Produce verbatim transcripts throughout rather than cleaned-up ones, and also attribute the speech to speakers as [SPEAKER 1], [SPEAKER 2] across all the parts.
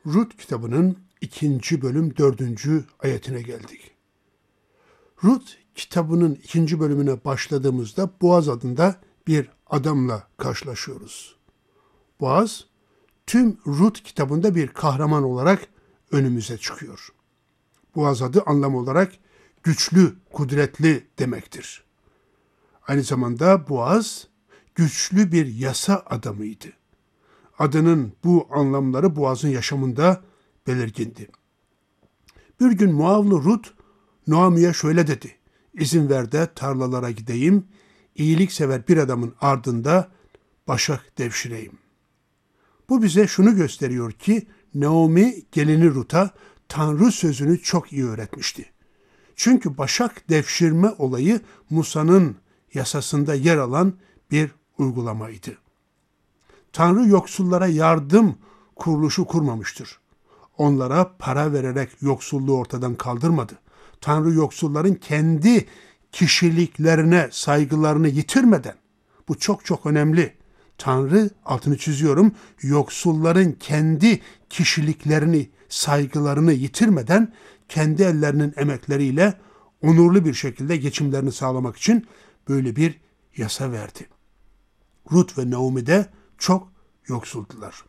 [SPEAKER 1] Rut kitabının ikinci bölüm dördüncü ayetine geldik. Rut kitabının ikinci bölümüne başladığımızda Boaz adında bir adamla karşılaşıyoruz. Boaz, tüm Rut kitabında bir kahraman olarak önümüze çıkıyor. Boaz adı anlam olarak güçlü, kudretli demektir. Aynı zamanda Boaz, güçlü bir yasa adamıydı. Adının bu anlamları Boaz'ın yaşamında belirgindi. Bir gün Moavlı Rut, Naomi'ye şöyle dedi: "İzin ver de tarlalara gideyim, iyiliksever bir adamın ardında başak devşireyim." Bu bize şunu gösteriyor ki, Naomi gelini Rut'a Tanrı sözünü çok iyi öğretmişti. Çünkü başak devşirme olayı Musa'nın yasasında yer alan bir uygulamaydı. Tanrı yoksullara yardım kuruluşu kurmamıştır. Onlara para vererek yoksulluğu ortadan kaldırmadı. Tanrı yoksulların kendi kişiliklerine saygılarını yitirmeden, bu çok çok önemli. Tanrı, altını çiziyorum, yoksulların kendi kişiliklerini, saygılarını yitirmeden kendi ellerinin emekleriyle onurlu bir şekilde geçimlerini sağlamak için böyle bir yasa verdi. Rut ve Naomi de çok yoksuldular.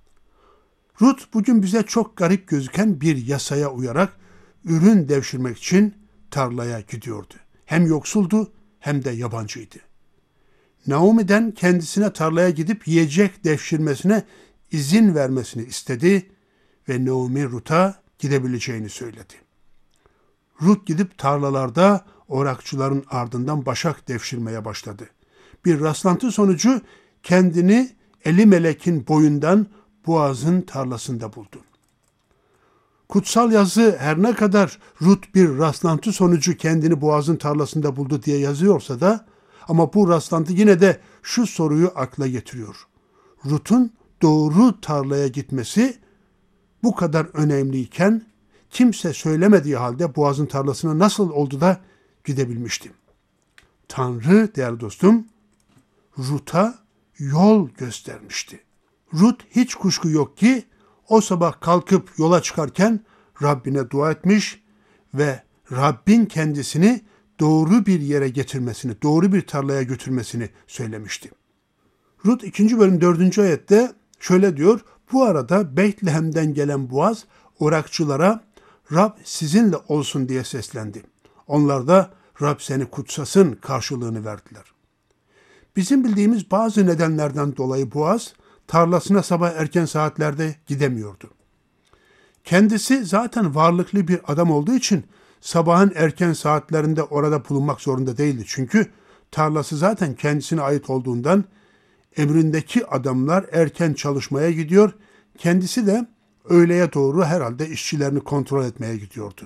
[SPEAKER 1] Rut bugün bize çok garip gözüken bir yasaya uyarak ürün devşirmek için tarlaya gidiyordu. Hem yoksuldu hem de yabancıydı. Naomi'den kendisine tarlaya gidip yiyecek devşirmesine izin vermesini istedi ve Naomi Rut'a gidebileceğini söyledi. Rut gidip tarlalarda orakçıların ardından başak devşirmeye başladı. Bir rastlantı sonucu kendini Elimelek'in boyundan Boaz'ın tarlasında buldu. Kutsal yazı her ne kadar Rut bir rastlantı sonucu kendini Boaz'ın tarlasında buldu diye yazıyorsa da, ama bu rastlantı yine de şu soruyu akla getiriyor. Rut'un doğru tarlaya gitmesi bu kadar önemliyken kimse söylemediği halde Boaz'ın tarlasına nasıl oldu da gidebilmişti? Tanrı, değerli dostum, Rut'a yol göstermişti. Rut hiç kuşku yok ki o sabah kalkıp yola çıkarken Rabbine dua etmiş ve Rabbin kendisini doğru bir yere getirmesini, doğru bir tarlaya götürmesini söylemişti. Rut ikinci bölüm dördüncü ayette şöyle diyor: "Bu arada Beytlehem'den gelen Boaz orakçılara Rab sizinle olsun diye seslendi. Onlar da Rab seni kutsasın karşılığını verdiler." Bizim bildiğimiz bazı nedenlerden dolayı Boaz tarlasına sabah erken saatlerde gidemiyordu. Kendisi zaten varlıklı bir adam olduğu için sabahın erken saatlerinde orada bulunmak zorunda değildi. Çünkü tarlası zaten kendisine ait olduğundan emrindeki adamlar erken çalışmaya gidiyor. Kendisi de öğleye doğru herhalde işçilerini kontrol etmeye gidiyordu.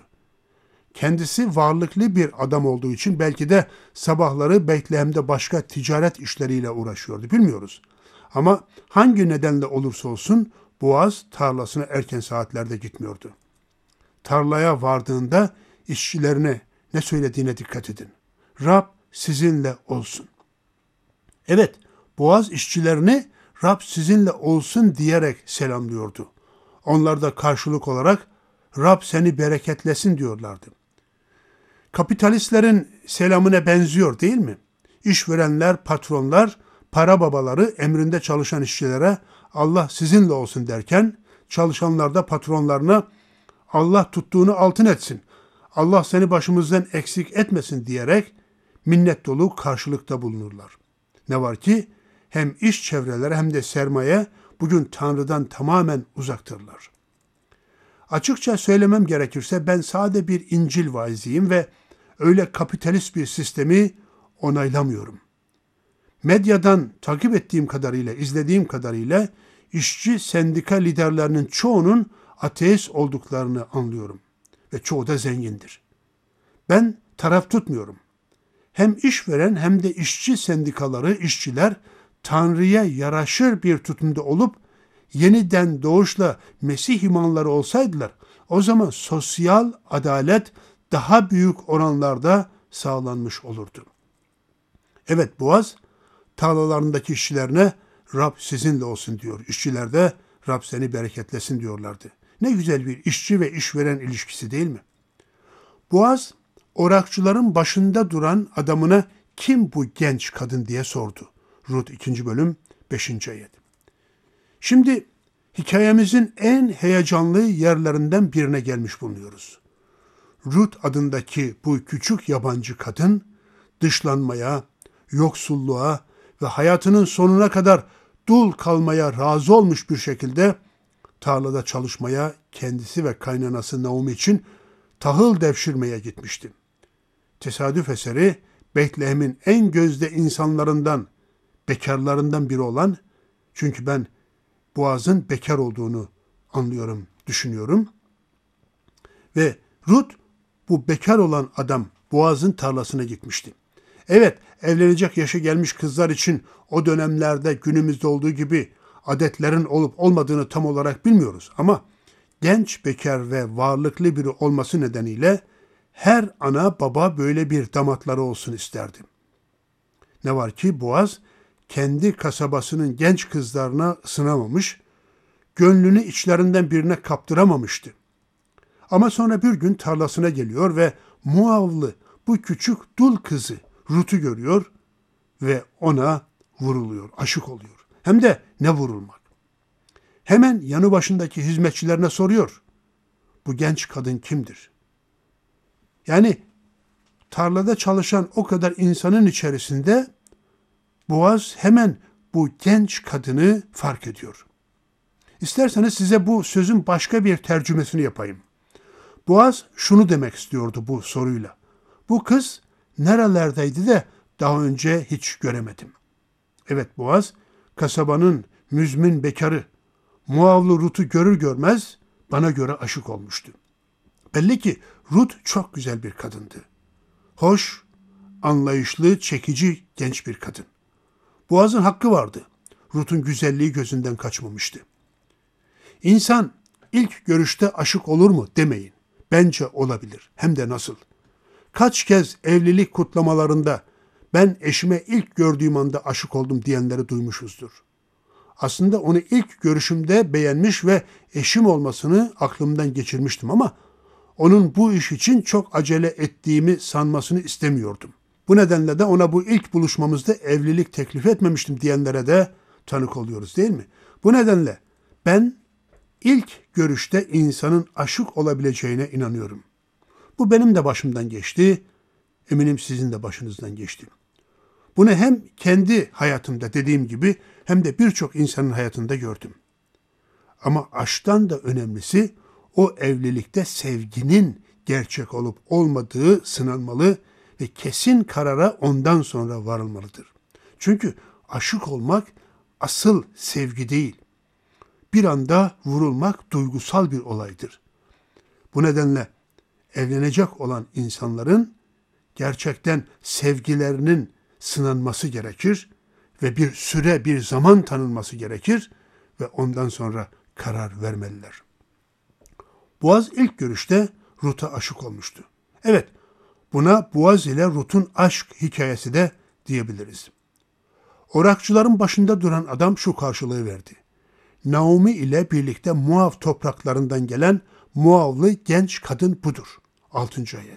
[SPEAKER 1] Kendisi varlıklı bir adam olduğu için belki de sabahları Betlehem'de başka ticaret işleriyle uğraşıyordu. Bilmiyoruz. Ama hangi nedenle olursa olsun Boaz tarlasına erken saatlerde gitmiyordu. Tarlaya vardığında işçilerine ne söylediğine dikkat edin. Rab sizinle olsun. Evet, Boaz işçilerini Rab sizinle olsun diyerek selamlıyordu. Onlar da karşılık olarak Rab seni bereketlesin diyorlardı. Kapitalistlerin selamına benziyor değil mi? İşverenler, patronlar, para babaları emrinde çalışan işçilere Allah sizinle olsun derken, çalışanlar da patronlarına Allah tuttuğunu altın etsin, Allah seni başımızdan eksik etmesin diyerek minnet dolu karşılıkta bulunurlar. Ne var ki hem iş çevreleri hem de sermaye bugün Tanrı'dan tamamen uzaktırlar. Açıkça söylemem gerekirse ben sade bir İncil vaiziyim ve öyle kapitalist bir sistemi onaylamıyorum. Medyadan takip ettiğim kadarıyla, izlediğim kadarıyla işçi sendika liderlerinin çoğunun ateist olduklarını anlıyorum. Ve çoğu da zengindir. Ben taraf tutmuyorum. Hem işveren hem de işçi sendikaları, işçiler Tanrı'ya yaraşır bir tutumda olup yeniden doğuşla Mesih imanları olsaydılar, o zaman sosyal adalet daha büyük oranlarda sağlanmış olurdu. Evet, Boaz tarlalarındaki işçilerine Rab sizinle olsun diyor. İşçiler de Rab seni bereketlesin diyorlardı. Ne güzel bir işçi ve işveren ilişkisi değil mi? Boğaz, orakçıların başında duran adamına kim bu genç kadın diye sordu. Rut ikinci bölüm beşinci ayet. Şimdi hikayemizin en heyecanlı yerlerinden birine gelmiş bulunuyoruz. Rut adındaki bu küçük yabancı kadın dışlanmaya, yoksulluğa ve hayatının sonuna kadar dul kalmaya razı olmuş bir şekilde tarlada çalışmaya kendisi ve kaynanası Naomi için tahıl devşirmeye gitmişti. Tesadüf eseri Betlehem'in en gözde insanlarından, bekarlarından biri olan, çünkü ben Boğaz'ın bekar olduğunu anlıyorum, düşünüyorum. Ve Rut bu bekar olan adam Boğaz'ın tarlasına gitmişti. Evet, evlenecek yaşa gelmiş kızlar için o dönemlerde günümüzde olduğu gibi adetlerin olup olmadığını tam olarak bilmiyoruz. Ama genç, bekar ve varlıklı biri olması nedeniyle her ana baba böyle bir damatları olsun isterdi. Ne var ki Boğaz kendi kasabasının genç kızlarına ısınamamış, gönlünü içlerinden birine kaptıramamıştı. Ama sonra bir gün tarlasına geliyor ve Moavlı bu küçük dul kızı Rut'u görüyor ve ona vuruluyor, aşık oluyor. Hem de ne vurulmak. Hemen yanı başındaki hizmetçilerine soruyor. Bu genç kadın kimdir? Yani tarlada çalışan o kadar insanın içerisinde Boğaz hemen bu genç kadını fark ediyor. İsterseniz size bu sözün başka bir tercümesini yapayım. Boğaz şunu demek istiyordu bu soruyla. Bu kız nerelerdeydi de daha önce hiç göremedim. Evet, Boğaz kasabanın müzmin bekarı Moavlı Rut'u görür görmez bana göre aşık olmuştu. Belli ki Rut çok güzel bir kadındı. Hoş, anlayışlı, çekici genç bir kadın. Boğaz'ın hakkı vardı. Rut'un güzelliği gözünden kaçmamıştı. İnsan ilk görüşte aşık olur mu demeyin. Bence olabilir. Hem de nasıl. Kaç kez evlilik kutlamalarında ben eşime ilk gördüğüm anda aşık oldum diyenleri duymuşuzdur. Aslında onu ilk görüşümde beğenmiş ve eşim olmasını aklımdan geçirmiştim ama onun bu iş için çok acele ettiğimi sanmasını istemiyordum. Bu nedenle de ona bu ilk buluşmamızda evlilik teklif etmemiştim diyenlere de tanık oluyoruz, değil mi? Bu nedenle ben ilk görüşte insanın aşık olabileceğine inanıyorum. Bu benim de başımdan geçti, eminim sizin de başınızdan geçti. Bunu hem kendi hayatımda dediğim gibi hem de birçok insanın hayatında gördüm. Ama aşktan da önemlisi o evlilikte sevginin gerçek olup olmadığı sınanmalı ve kesin karara ondan sonra varılmalıdır. Çünkü aşık olmak asıl sevgi değil. Bir anda vurulmak duygusal bir olaydır. Bu nedenle evlenecek olan insanların gerçekten sevgilerinin sınanması gerekir ve bir süre, bir zaman tanınması gerekir ve ondan sonra karar vermeliler. Boğaz ilk görüşte Rut'a aşık olmuştu. Evet, buna Boğaz ile Rut'un aşk hikayesi de diyebiliriz. Orakçıların başında duran adam şu karşılığı verdi. Naomi ile birlikte Moav topraklarından gelen Moavlı genç kadın budur. altıncı ayet.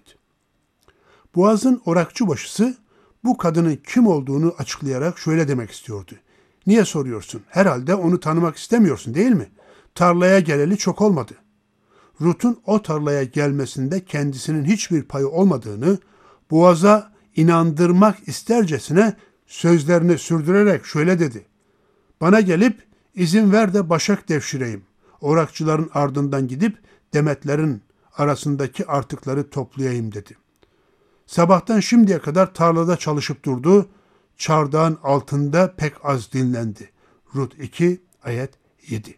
[SPEAKER 1] Boğaz'ın orakçı başısı bu kadının kim olduğunu açıklayarak şöyle demek istiyordu. Niye soruyorsun? Herhalde onu tanımak istemiyorsun, değil mi? Tarlaya geleli çok olmadı. Rut'un o tarlaya gelmesinde kendisinin hiçbir payı olmadığını Boğaz'a inandırmak istercesine sözlerini sürdürerek şöyle dedi. Bana gelip izin ver de başak devşireyim. Orakçıların ardından gidip demetlerin arasındaki artıkları toplayayım dedi. Sabahtan şimdiye kadar tarlada çalışıp durdu. Çardağın altında pek az dinlendi. Rut iki ayet yedi.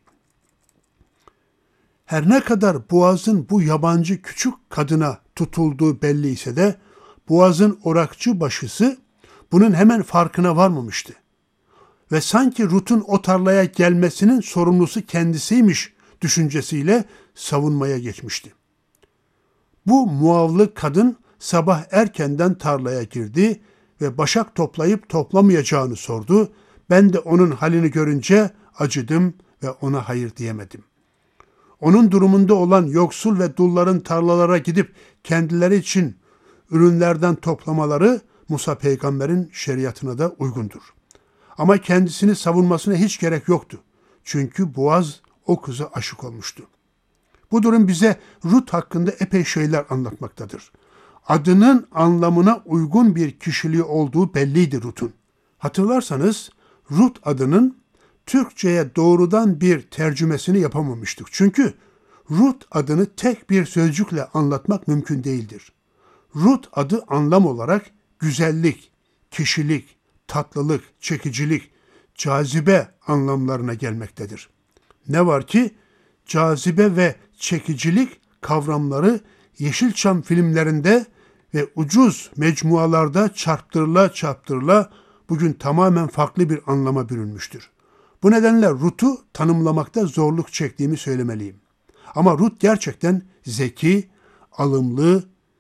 [SPEAKER 1] Her ne kadar Boğaz'ın bu yabancı küçük kadına tutulduğu belli ise de Boğaz'ın orakçı başısı bunun hemen farkına varmamıştı. Ve sanki Rut'un o tarlaya gelmesinin sorumlusu kendisiymiş düşüncesiyle savunmaya geçmişti. Bu Moavlı kadın sabah erkenden tarlaya girdi ve başak toplayıp toplamayacağını sordu. Ben de onun halini görünce acıdım ve ona hayır diyemedim. Onun durumunda olan yoksul ve dulların tarlalara gidip kendileri için ürünlerden toplamaları Musa peygamberin şeriatına da uygundur. Ama kendisini savunmasına hiç gerek yoktu. Çünkü Boğaz o kıza aşık olmuştu. Bu durum bize Rut hakkında epey şeyler anlatmaktadır. Adının anlamına uygun bir kişiliği olduğu belliydi Rut'un. Hatırlarsanız Rut adının Türkçe'ye doğrudan bir tercümesini yapamamıştık. Çünkü Rut adını tek bir sözcükle anlatmak mümkün değildir. Rut adı anlam olarak güzellik, kişilik, tatlılık, çekicilik, cazibe anlamlarına gelmektedir. Ne var ki cazibe ve çekicilik kavramları Yeşilçam filmlerinde ve ucuz mecmualarda çarptırıla çarptırıla bugün tamamen farklı bir anlama bürünmüştür. Bu nedenle Rut'u tanımlamakta zorluk çektiğimi söylemeliyim. Ama Rut gerçekten zeki, alımlı,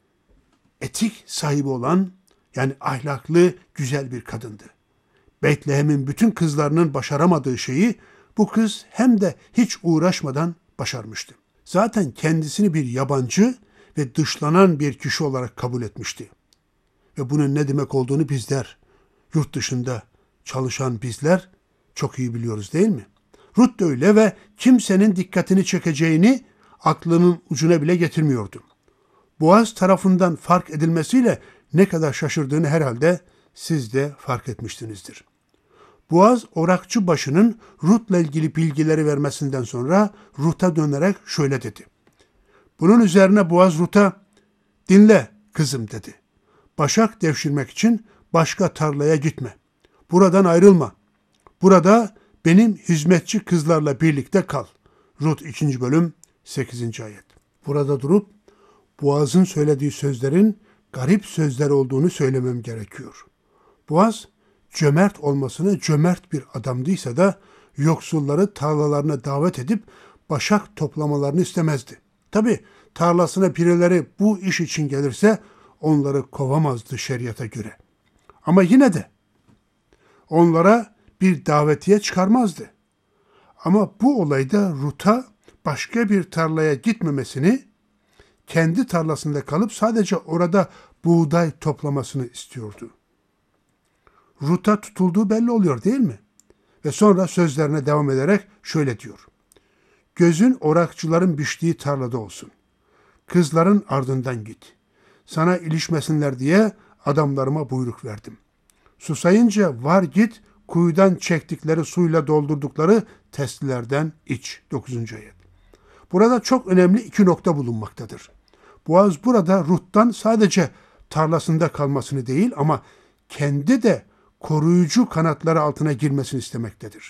[SPEAKER 1] etik sahibi olan, yani ahlaklı, güzel bir kadındı. Betlehem'in bütün kızlarının başaramadığı şeyi bu kız hem de hiç uğraşmadan başarmıştı. Zaten kendisini bir yabancı ve dışlanan bir kişi olarak kabul etmişti. Ve bunun ne demek olduğunu bizler, yurt dışında çalışan bizler çok iyi biliyoruz değil mi? Rut da öyle ve kimsenin dikkatini çekeceğini aklının ucuna bile getirmiyordu. Boğaz tarafından fark edilmesiyle ne kadar şaşırdığını herhalde siz de fark etmişsinizdir. Boğaz orakçı başının Rut'la ilgili bilgileri vermesinden sonra Rut'a dönerek şöyle dedi. Bunun üzerine Boğaz Rut'a dinle kızım dedi. Başak devşirmek için başka tarlaya gitme. Buradan ayrılma. Burada benim hizmetçi kızlarla birlikte kal. Rut ikinci bölüm sekizinci ayet. Burada durup Boğaz'ın söylediği sözlerin garip sözler olduğunu söylemem gerekiyor. Boğaz cömert olmasına cömert bir adamdıysa da yoksulları tarlalarına davet edip başak toplamalarını istemezdi. Tabi tarlasına birileri bu iş için gelirse onları kovamazdı şeriata göre. Ama yine de onlara bir davetiye çıkarmazdı. Ama bu olayda Rut'a başka bir tarlaya gitmemesini, kendi tarlasında kalıp sadece orada buğday toplamasını istiyordu. Rut'a tutulduğu belli oluyor değil mi? Ve sonra sözlerine devam ederek şöyle diyor. Gözün orakçıların biçtiği tarlada olsun. Kızların ardından git. Sana ilişmesinler diye adamlarıma buyruk verdim. Susayınca var git, kuyudan çektikleri suyla doldurdukları testilerden iç. dokuzuncu ayet. Burada çok önemli iki nokta bulunmaktadır. Boğaz burada Rut'tan sadece tarlasında kalmasını değil ama kendi de koruyucu kanatları altına girmesini istemektedir.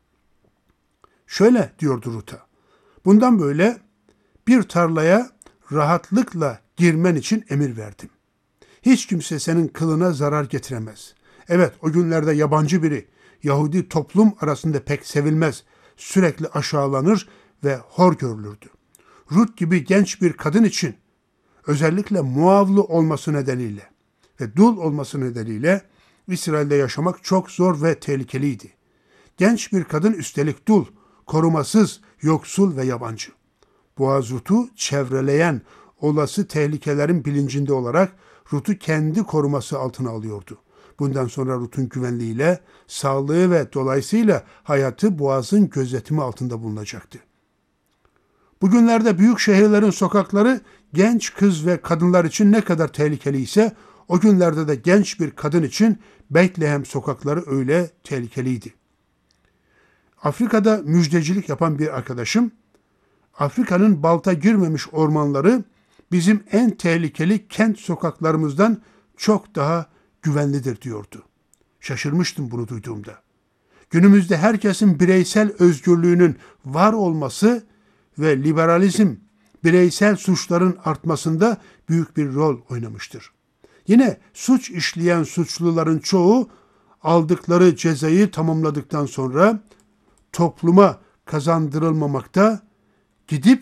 [SPEAKER 1] Şöyle diyordu Rut'a. Bundan böyle bir tarlaya rahatlıkla girmen için emir verdim. Hiç kimse senin kılına zarar getiremez. Evet, o günlerde yabancı biri Yahudi toplum arasında pek sevilmez, sürekli aşağılanır ve hor görülürdü. Rut gibi genç bir kadın için özellikle Moavlı olması nedeniyle ve dul olması nedeniyle İsrail'de yaşamak çok zor ve tehlikeliydi. Genç bir kadın üstelik dul, korumasız, yoksul ve yabancı. Boğaz Rut'u çevreleyen olası tehlikelerin bilincinde olarak Rut'u kendi koruması altına alıyordu. Bundan sonra Rut'un güvenliğiyle, sağlığı ve dolayısıyla hayatı Boğaz'ın gözetimi altında bulunacaktı. Bugünlerde büyük şehirlerin sokakları genç kız ve kadınlar için ne kadar tehlikeli ise o günlerde de genç bir kadın için Beytlehem sokakları öyle tehlikeliydi. Afrika'da müjdecilik yapan bir arkadaşım, Afrika'nın balta girmemiş ormanları bizim en tehlikeli kent sokaklarımızdan çok daha güvenlidir diyordu. Şaşırmıştım bunu duyduğumda. Günümüzde herkesin bireysel özgürlüğünün var olması ve liberalizm bireysel suçların artmasında büyük bir rol oynamıştır. Yine suç işleyen suçluların çoğu aldıkları cezayı tamamladıktan sonra topluma kazandırılmamakta, gidip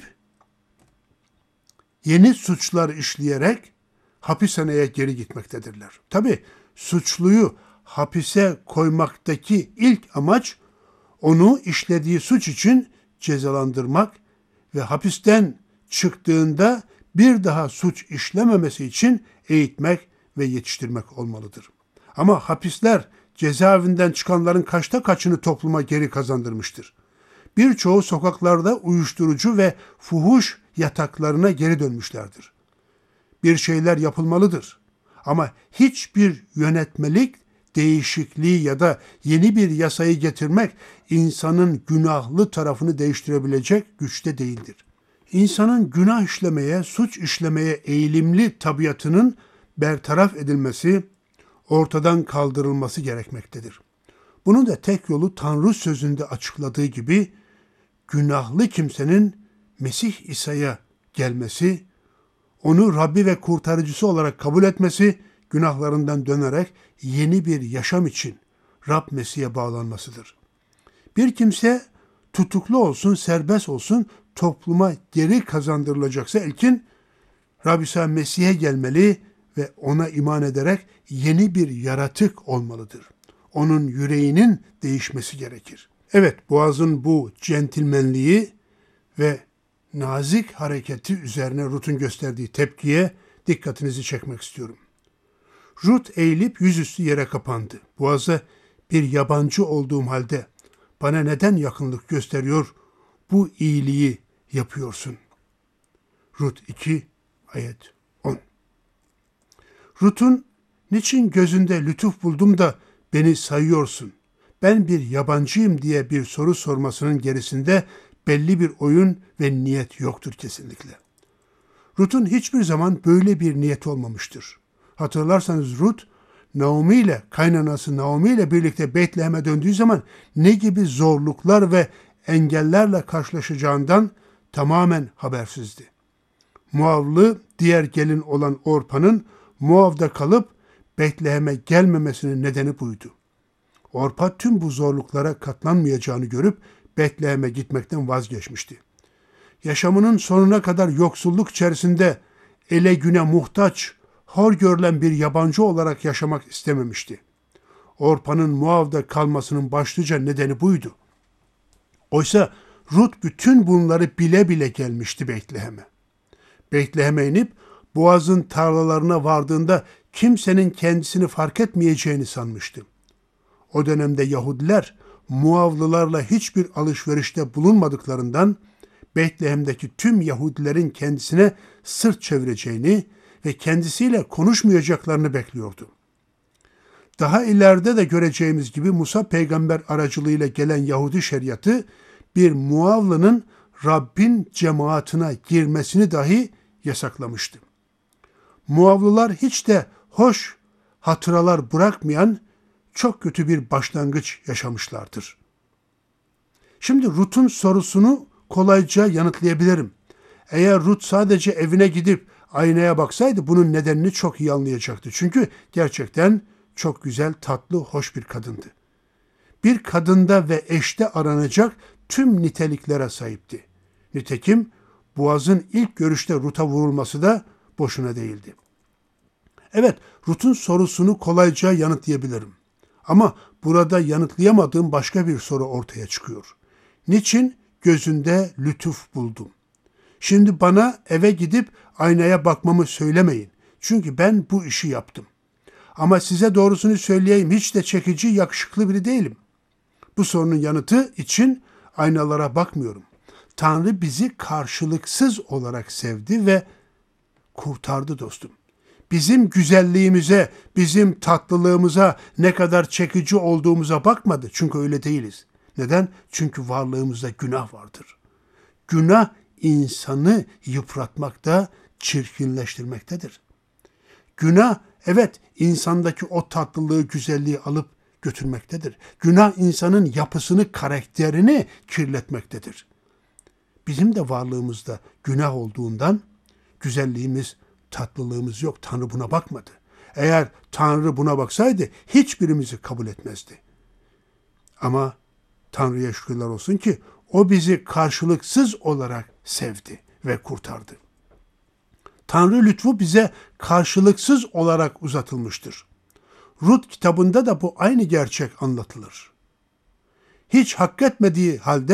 [SPEAKER 1] yeni suçlar işleyerek hapishaneye geri gitmektedirler. Tabii suçluyu hapise koymaktaki ilk amaç onu işlediği suç için cezalandırmak ve hapisten çıktığında bir daha suç işlememesi için eğitmek ve yetiştirmek olmalıdır. Ama hapisler cezaevinden çıkanların kaçta kaçını topluma geri kazandırmıştır. Birçoğu sokaklarda uyuşturucu ve fuhuş yataklarına geri dönmüşlerdir. Bir şeyler yapılmalıdır. Ama hiçbir yönetmelik değişikliği ya da yeni bir yasayı getirmek insanın günahlı tarafını değiştirebilecek güçte değildir. İnsanın günah işlemeye, suç işlemeye eğilimli tabiatının bertaraf edilmesi, ortadan kaldırılması gerekmektedir. Bunun da tek yolu Tanrı sözünde açıkladığı gibi günahlı kimsenin Mesih İsa'ya gelmesi, onu Rabbi ve kurtarıcısı olarak kabul etmesi, günahlarından dönerek yeni bir yaşam için Rab Mesih'e bağlanmasıdır. Bir kimse tutuklu olsun, serbest olsun, topluma geri kazandırılacaksa ilkin Rab İsa Mesih'e gelmeli ve ona iman ederek yeni bir yaratık olmalıdır. Onun yüreğinin değişmesi gerekir. Evet, Boaz'ın bu centilmenliği ve nazik hareketi üzerine Rut'un gösterdiği tepkiye dikkatinizi çekmek istiyorum. Rut eğilip yüzüstü yere kapandı. Boaz'a bir yabancı olduğum halde bana neden yakınlık gösteriyor, bu iyiliği yapıyorsun? Rut iki ayet on. Rut'un niçin gözünde lütuf buldum da beni sayıyorsun, ben bir yabancıyım diye bir soru sormasının gerisinde belli bir oyun ve niyet yoktur kesinlikle. Rut'un hiçbir zaman böyle bir niyet olmamıştır. Hatırlarsanız Rut, Naomi ile, kaynanası Naomi ile birlikte Betlehem'e döndüğü zaman ne gibi zorluklar ve engellerle karşılaşacağından tamamen habersizdi. Moavlı diğer gelin olan Orpa'nın Moav'da kalıp Betlehem'e gelmemesinin nedeni buydu. Orpa tüm bu zorluklara katlanmayacağını görüp Betlehem'e gitmekten vazgeçmişti. Yaşamının sonuna kadar yoksulluk içerisinde ele güne muhtaç, hor görülen bir yabancı olarak yaşamak istememişti. Orpa'nın Moav'da kalmasının başlıca nedeni buydu. Oysa Rut bütün bunları bile bile gelmişti Betlehem'e. Betlehem'e inip Boaz'ın tarlalarına vardığında kimsenin kendisini fark etmeyeceğini sanmıştı. O dönemde Yahudiler Muavlılarla hiçbir alışverişte bulunmadıklarından Betlehem'deki tüm Yahudilerin kendisine sırt çevireceğini ve kendisiyle konuşmayacaklarını bekliyordu. Daha ileride de göreceğimiz gibi Musa peygamber aracılığıyla gelen Yahudi şeriatı bir Muavlının Rabbin cemaatine girmesini dahi yasaklamıştı. Muavlılar hiç de hoş hatıralar bırakmayan çok kötü bir başlangıç yaşamışlardır. Şimdi Rut'un sorusunu kolayca yanıtlayabilirim. Eğer Rut sadece evine gidip aynaya baksaydı bunun nedenini çok iyi anlayacaktı. Çünkü gerçekten çok güzel, tatlı, hoş bir kadındı. Bir kadında ve eşte aranacak tüm niteliklere sahipti. Nitekim Boaz'ın ilk görüşte Rut'a vurulması da boşuna değildi. Evet, Rut'un sorusunu kolayca yanıtlayabilirim. Ama burada yanıtlayamadığım başka bir soru ortaya çıkıyor. Niçin gözünde lütuf buldum? Şimdi bana eve gidip aynaya bakmamı söylemeyin. Çünkü ben bu işi yaptım. Ama size doğrusunu söyleyeyim, hiç de çekici, yakışıklı biri değilim. Bu sorunun yanıtı için aynalara bakmıyorum. Tanrı bizi karşılıksız olarak sevdi ve kurtardı dostum. Bizim güzelliğimize, bizim tatlılığımıza, ne kadar çekici olduğumuza bakmadı. Çünkü öyle değiliz. Neden? Çünkü varlığımızda günah vardır. Günah insanı yıpratmakta, çirkinleştirmektedir. Günah, evet, insandaki o tatlılığı, güzelliği alıp götürmektedir. Günah insanın yapısını, karakterini kirletmektedir. Bizim de varlığımızda günah olduğundan güzelliğimiz, tatlılığımız yok. Tanrı buna bakmadı. Eğer Tanrı buna baksaydı hiçbirimizi kabul etmezdi. Ama Tanrı'ya şükürler olsun ki o bizi karşılıksız olarak sevdi ve kurtardı. Tanrı lütfu bize karşılıksız olarak uzatılmıştır. Rut kitabında da bu aynı gerçek anlatılır. Hiç hak etmediği halde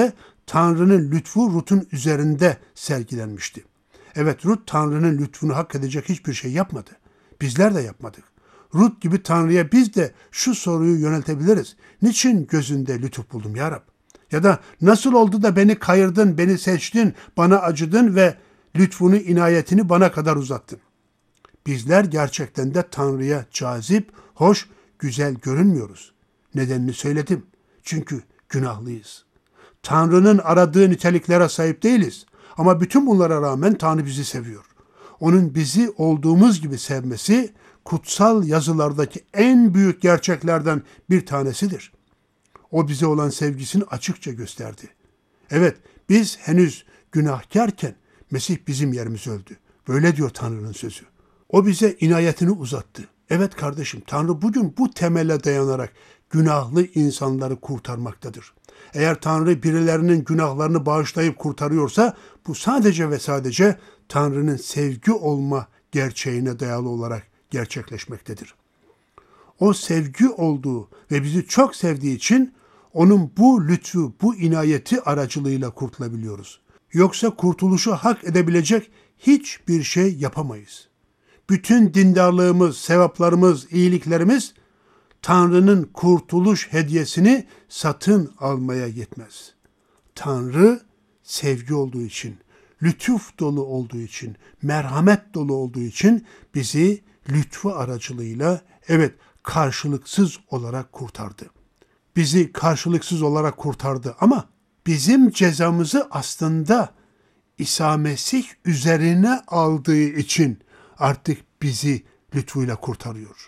[SPEAKER 1] Tanrı'nın lütfu Rut'un üzerinde sergilenmişti. Evet, Rut Tanrı'nın lütfunu hak edecek hiçbir şey yapmadı. Bizler de yapmadık. Rut gibi Tanrı'ya biz de şu soruyu yöneltebiliriz. Niçin gözünde lütuf buldum ya Rab? Ya da nasıl oldu da beni kayırdın, beni seçtin, bana acıdın ve lütfunu, inayetini bana kadar uzattın? Bizler gerçekten de Tanrı'ya cazip, hoş, güzel görünmüyoruz. Nedenini söyledim. Çünkü günahlıyız. Tanrı'nın aradığı niteliklere sahip değiliz. Ama bütün bunlara rağmen Tanrı bizi seviyor. Onun bizi olduğumuz gibi sevmesi, kutsal yazılardaki en büyük gerçeklerden bir tanesidir. O bize olan sevgisini açıkça gösterdi. Evet, biz henüz günahkarken Mesih bizim yerimize öldü. Böyle diyor Tanrı'nın sözü. O bize inayetini uzattı. Evet kardeşim, Tanrı bugün bu temele dayanarak günahlı insanları kurtarmaktadır. Eğer Tanrı birilerinin günahlarını bağışlayıp kurtarıyorsa, bu sadece ve sadece Tanrı'nın sevgi olma gerçeğine dayalı olarak gerçekleşmektedir. O sevgi olduğu ve bizi çok sevdiği için onun bu lütfu, bu inayeti aracılığıyla kurtulabiliyoruz. Yoksa kurtuluşu hak edebilecek hiçbir şey yapamayız. Bütün dindarlığımız, sevaplarımız, iyiliklerimiz Tanrı'nın kurtuluş hediyesini satın almaya yetmez. Tanrı sevgi olduğu için, lütuf dolu olduğu için, merhamet dolu olduğu için bizi lütfu aracılığıyla evet karşılıksız olarak kurtardı. Bizi karşılıksız olarak kurtardı ama bizim cezamızı aslında İsa Mesih üzerine aldığı için artık bizi lütfuyla kurtarıyor.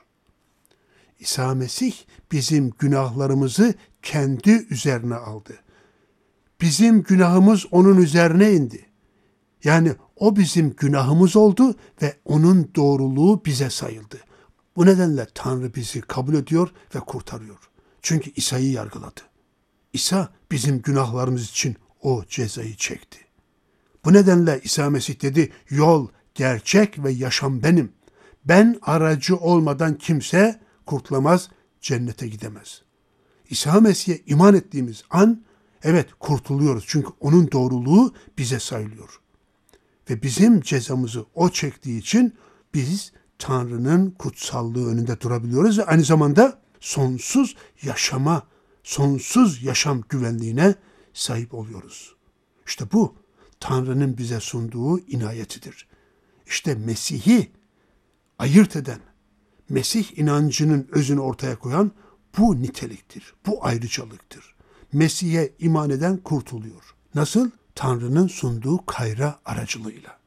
[SPEAKER 1] İsa Mesih bizim günahlarımızı kendi üzerine aldı. Bizim günahımız onun üzerine indi. Yani o bizim günahımız oldu ve onun doğruluğu bize sayıldı. Bu nedenle Tanrı bizi kabul ediyor ve kurtarıyor. Çünkü İsa'yı yargıladı. İsa bizim günahlarımız için o cezayı çekti. Bu nedenle İsa Mesih dedi, yol, gerçek ve yaşam benim. Ben aracı olmadan kimse kurtulamaz, cennete gidemez. İsa Mesih'e iman ettiğimiz an, evet kurtuluyoruz. Çünkü onun doğruluğu bize sayılıyor. Ve bizim cezamızı o çektiği için biz Tanrı'nın kutsallığı önünde durabiliyoruz ve aynı zamanda sonsuz yaşama, sonsuz yaşam güvenliğine sahip oluyoruz. İşte bu Tanrı'nın bize sunduğu inayetidir. İşte Mesih'i ayırt eden, Mesih inancının özünü ortaya koyan bu niteliktir, bu ayrıcalıktır. Mesih'e iman eden kurtuluyor. Nasıl? Tanrı'nın sunduğu kayra aracılığıyla.